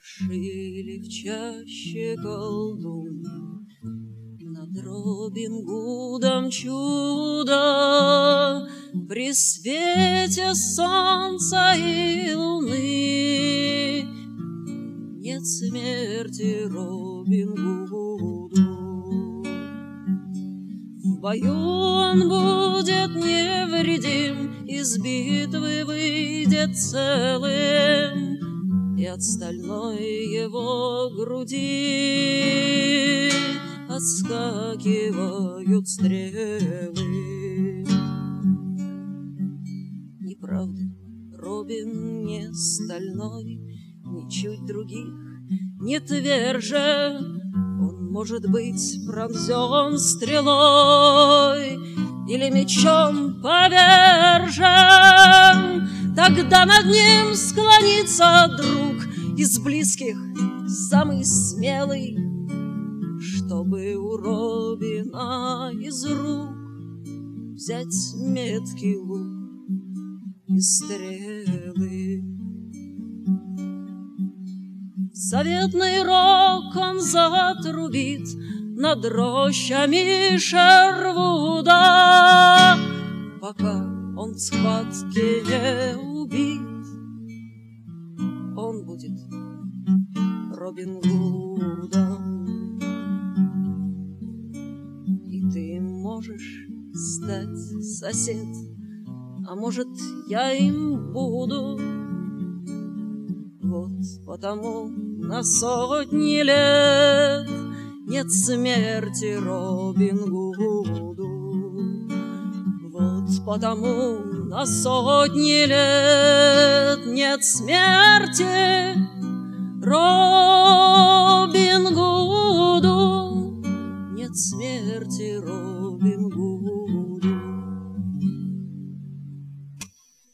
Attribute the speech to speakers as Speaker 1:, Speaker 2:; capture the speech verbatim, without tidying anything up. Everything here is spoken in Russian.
Speaker 1: Вершили в чаще колдун над Робин Гудом чудо при свете солнца и луны. Нет смерти Робин Гуду. В бою он будет невредим, из битвы выйдет целым, и от стальной его груди отскакивают стрелы. Неправда, Робин не стальной, ничуть других не тверже. Он может быть пронзен стрелой или мечом повержен. Тогда над ним склонится друг из близких, самый смелый, чтобы у Робина из рук взять меткий лук и стрелы. Заветный рог он затрубит над рощами Шервуда, пока он в схватке не убит. Он будет Робин Гудом, и ты можешь стать сосед, а может, я им буду. Вот потому на сотни лет нет смерти Робин Гуду. Вот потому на сотни лет нет смерти Робин Гуду. Нет смерти Робин Гуду.